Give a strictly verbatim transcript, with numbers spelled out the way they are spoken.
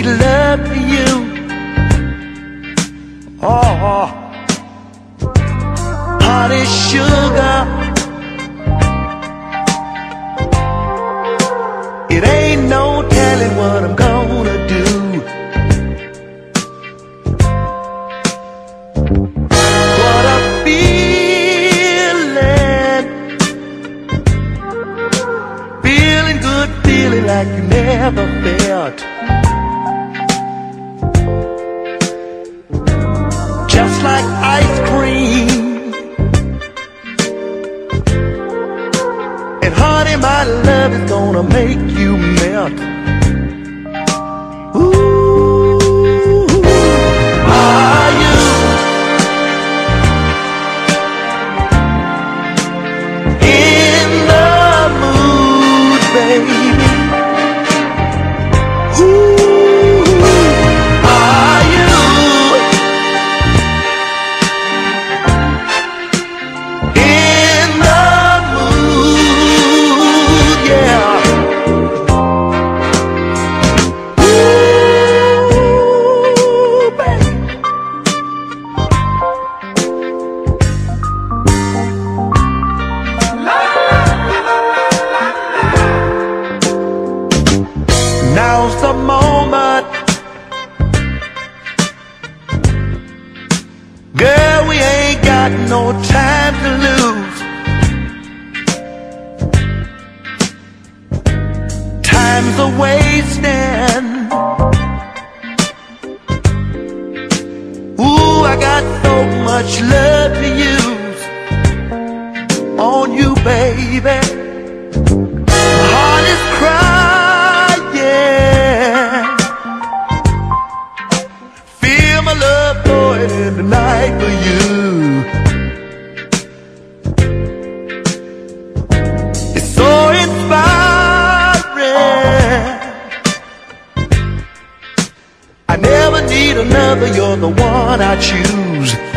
sweet love to you. Oh, honey sugar, it ain't no telling what I'm gonna do. What a feeling, feeling good, feeling like you never felt. Just like ice cream, and honey, my love is gonna make you melt. Ooh, are you in the mood, baby? Ooh, are you in the mood? Yeah. Ooh, baby. Now's the moment, girl, we ain't got no time to lose. Time's a wasting. Ooh, I got so much love to use on you, baby. My heart is crying. Feel my love pouring in tonight for you. It's so inspiring. I never need another, you're the one I choose.